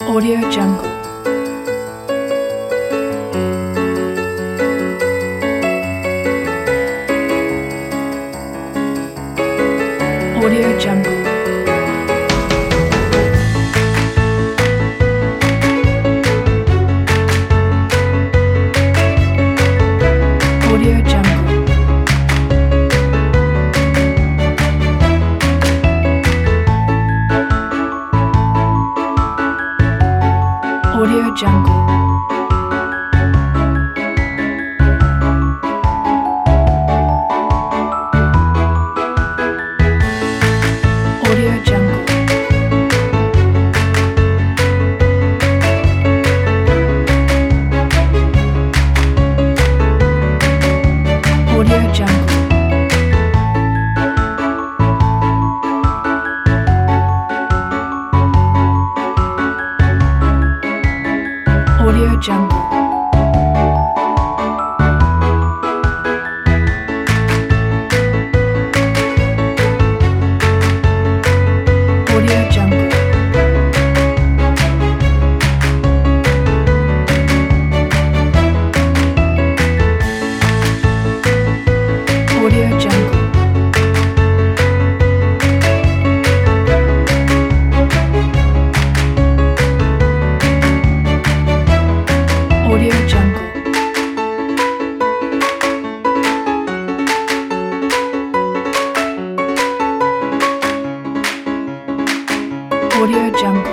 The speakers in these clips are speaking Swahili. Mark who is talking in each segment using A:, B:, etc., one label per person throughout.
A: Audio Jungle. Audio Jungle. Audio Jungle. Audio Jungle. Audio Jungle. Audio Jungle. Audio Jungle. Audio Jungle. Audio Jungle. Audio Jungle. Audio Jungle.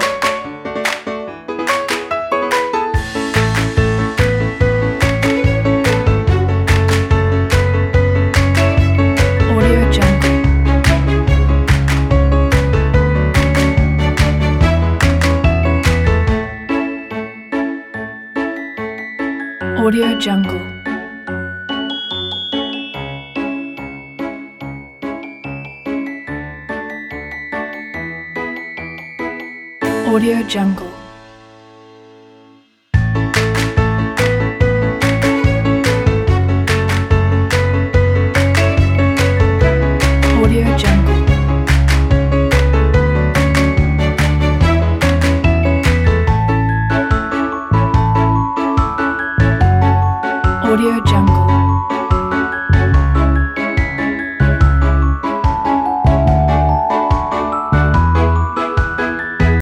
A: Audio Jungle. Audio Jungle. Audio Jungle. Audio Jungle. Audio Jungle.